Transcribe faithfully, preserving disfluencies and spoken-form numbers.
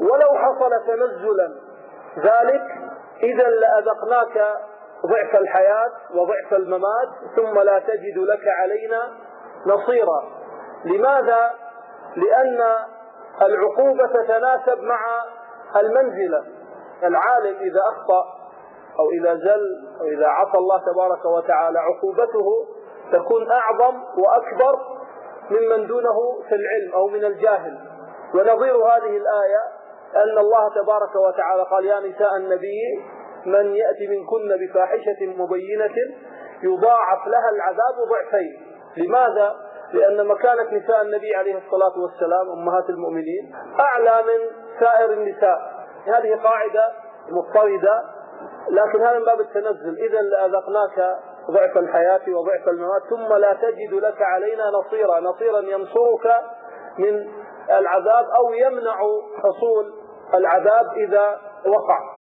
ولو حصل تنزلا ذلك إذا لأذقناك ضعف الحياة وضعف الممات ثم لا تجد لك علينا نصيرا. لماذا؟ لأن العقوبة تتناسب مع المنزلة. العالم إذا أخطأ أو إذا زل أو إذا عصى الله تبارك وتعالى عقوبته تكون أعظم وأكبر ممن دونه في العلم أو من الجاهل. ونظير هذه الآية أن الله تبارك وتعالى قال: يا نساء النبي من يأتي منكن بفاحشة مبينة يضاعف لها العذاب ضعفين. لماذا؟ لأن مكانة نساء النبي عليه الصلاة والسلام أمهات المؤمنين أعلى من سائر النساء. هذه قاعدة مضطردة، لكن هذا من باب التنزل. إذا لأذقناك ضعف الحياة وضعف الممات ثم لا تجد لك علينا نصيرا، نصيرا ينصرك من العذاب أو يمنع حصول العذاب إذا وقع.